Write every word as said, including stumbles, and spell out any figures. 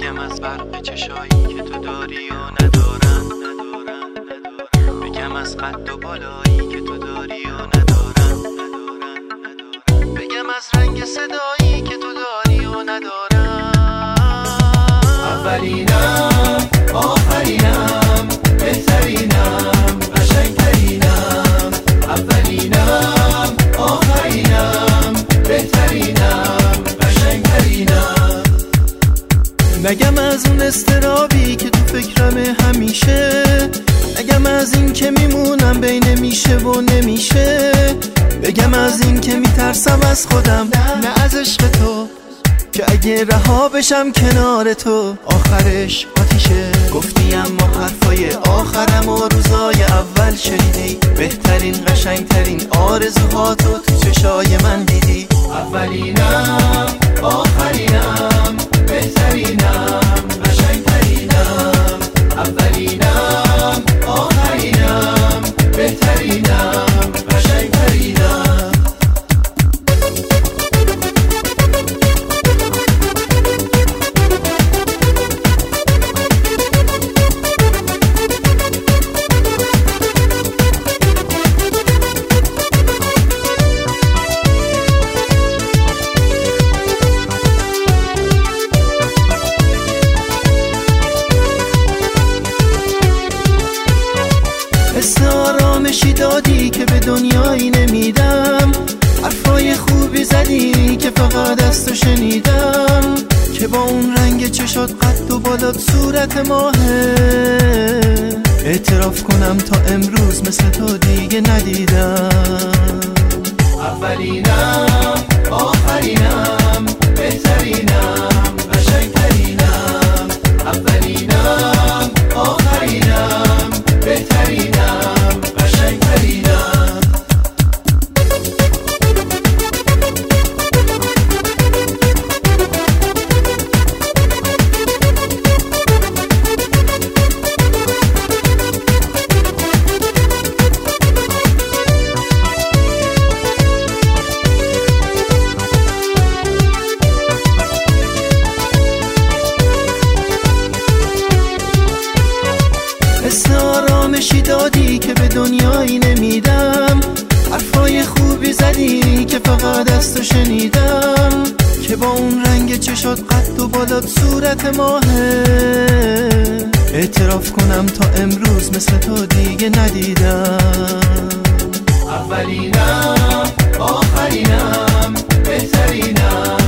بگم از برق چشایی که تو داری و ندارم، بگم از قد و بالایی که تو داری و ندارم، بگم از رنگ صدایی که تو داری و ندارم. اولینم، آخرینم، بهترینم، قشنگترینم. اولینم، آخرینم، بهترینم، قشنگترینم. نگم از اون استرابی که تو فکرم همیشه، نگم از این که میمونم بین میشه و نمیشه، بگم از این که میترسم از خودم نه از عشق تو، که اگه رها بشم کنار تو آخرش آتیشه. گفتی اما حرفای آخرم و روزای اول شنیدی، بهترین قشنگترین آرزوهاتو تو چشای من دیدی. اولینم، آخرینم، بهترینم، قشنگترینم. اولینم، آخرینم، بهترینم، قشنگترینم. حس آرامشی دادی که به دنیایی نمیدم، حرفای خوبی زدی که فقط از تو شنیدم، که با اون رنگ چشات قد و بالات صورت ماهه. اعتراف کنم تا امروز مثل تو دیگه ندیدم. اولینم، آخرینم، بهترینم، قشنگترینم. اولینم، آخرینم، بهترینم، قشنگترینم. حس آرامشی دادی که به دنیایی نمیدم، حرفای خوبی زدی که فقط از تو شنیدم، که با اون رنگ چشات قد و بالات صورت ماهه. اعتراف کنم تا امروز مثل تو دیگه ندیدم. اولینم، آخرینم، بهترینم.